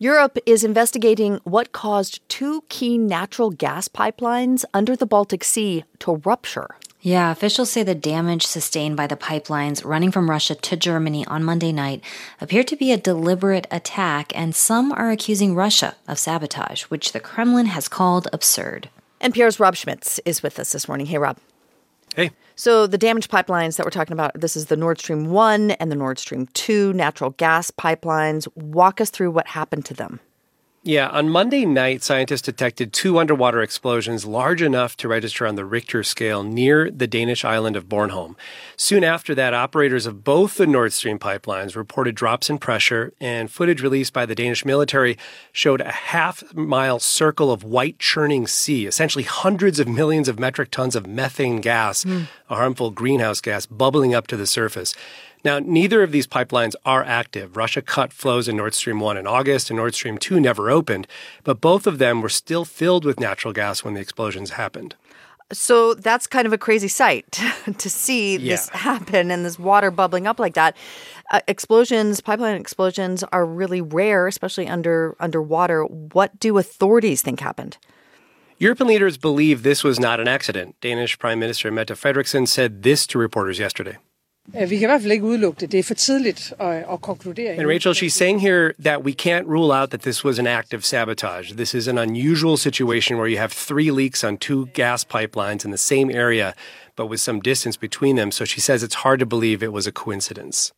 Europe is investigating what caused two key natural gas pipelines under the Baltic Sea to rupture. Yeah, officials say the damage sustained by the pipelines running from Russia to Germany on Monday night appeared to be a deliberate attack, and some are accusing Russia of sabotage, which the Kremlin has called absurd. NPR's Rob Schmitz is with us this morning. Hey, Rob. Hey. So the damaged pipelines that we're talking about, this is the Nord Stream 1 and the Nord Stream 2 natural gas pipelines. Walk us through what happened to them. Yeah, on Monday night, scientists detected two underwater explosions large enough to register on the Richter scale near the Danish island of Bornholm. Soon after that, operators of both the Nord Stream pipelines reported drops in pressure, and footage released by the Danish military showed a half-mile circle of white churning sea, essentially hundreds of millions of metric tons of methane gas, a harmful greenhouse gas, bubbling up to the surface. Now, neither of these pipelines are active. Russia cut flows in Nord Stream 1 in August, and Nord Stream 2 never opened. But both of them were still filled with natural gas when the explosions happened. So that's kind of a crazy sight to see this happen and this water bubbling up like that. Pipeline explosions are really rare, especially underwater. What do authorities think happened? European leaders believe this was not an accident. Danish Prime Minister Mette Frederiksen said this to reporters yesterday. Vi kan I hvert fald ikke udelukke det. Det er for tidligt at konkludere. And Rachel, she's saying here that we can't rule out that this was an act of sabotage. This is an unusual situation where you have three leaks on two gas pipelines in the same area, but with some distance between them. So she says it's hard to believe it was a coincidence.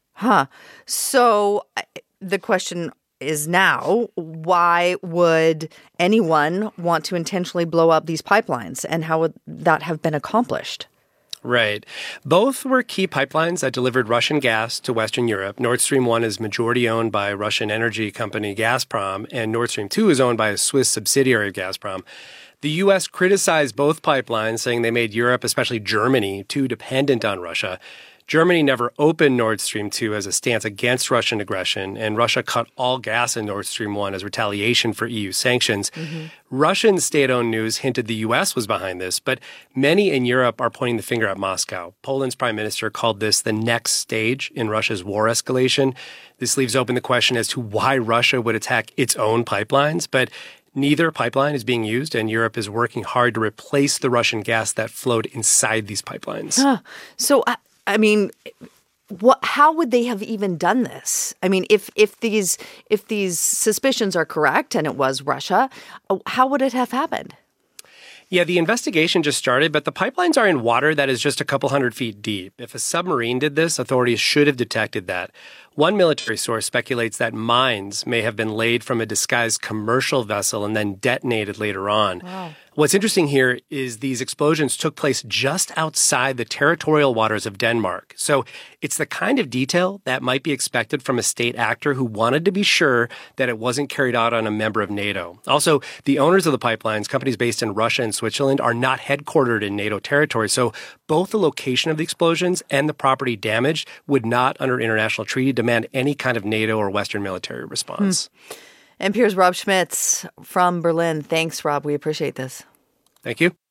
So the question is now, why would anyone want to intentionally blow up these pipelines, and how would that have been accomplished? Right. Both were key pipelines that delivered Russian gas to Western Europe. Nord Stream 1 is majority owned by Russian energy company Gazprom, and Nord Stream 2 is owned by a Swiss subsidiary of Gazprom. The U.S. criticized both pipelines, saying they made Europe, especially Germany, too dependent on Russia. Germany never opened Nord Stream 2 as a stance against Russian aggression, and Russia cut all gas in Nord Stream 1 as retaliation for EU sanctions. Russian state-owned news hinted the U.S. was behind this, but many in Europe are pointing the finger at Moscow. Poland's prime minister called this the next stage in Russia's war escalation. This leaves open the question as to why Russia would attack its own pipelines, but neither pipeline is being used, and Europe is working hard to replace the Russian gas that flowed inside these pipelines. I mean, how would they have even done this? I mean, if these suspicions are correct and it was Russia, how would it have happened? Yeah, the investigation just started, but the pipelines are in water that is just a couple hundred feet deep. If a submarine did this, authorities should have detected that. One military source speculates that mines may have been laid from a disguised commercial vessel and then detonated later on. Wow. What's interesting here is these explosions took place just outside the territorial waters of Denmark. So it's the kind of detail that might be expected from a state actor who wanted to be sure that it wasn't carried out on a member of NATO. Also, the owners of the pipelines, companies based in Russia and Switzerland, are not headquartered in NATO territory. So both the location of the explosions and the property damaged would not, under international treaty, demand any kind of NATO or Western military response. NPR's Rob Schmitz from Berlin. Thanks, Rob. We appreciate this. Thank you.